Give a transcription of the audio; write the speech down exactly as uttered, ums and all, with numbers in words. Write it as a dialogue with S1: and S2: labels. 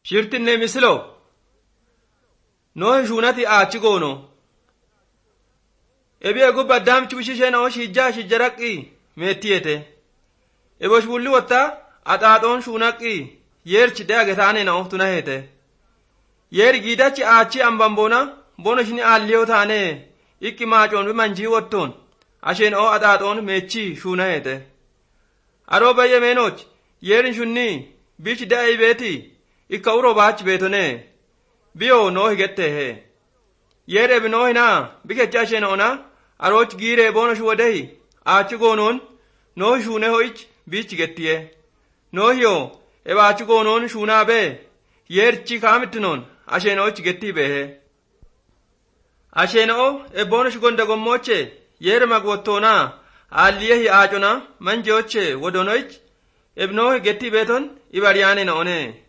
S1: shirtinne mislo no shunati aachi goono ebi egu baddam chubishisheen oo shijjaa shijjaraqi meettiyete ebosh bulli watta axaaxoon shunaqi yeerchi deage taane na oftuna hete yeeri giidachi aachi ambambona bono shini aalliyo taane ikki maacoon manjii wottoon asheen oo axaaxoon meechi shuna hete aroo bayye meenoch yeerin shunni bichi da'ay beeti ikka uro baach beetone biyo no higette he yere bi no hina bikecha asheen ona aroch giire bono shuwadei aachi goonoon no shune hoich bichi gettiye no hiyo eba aachi goonoon shuna be yerchi kaamittinon asheen och getti behe asheen o e bono shugonda gommoche yere magwottona alliyehi aacona manjeoche wodonoich ebno getti beeton ibariyane na one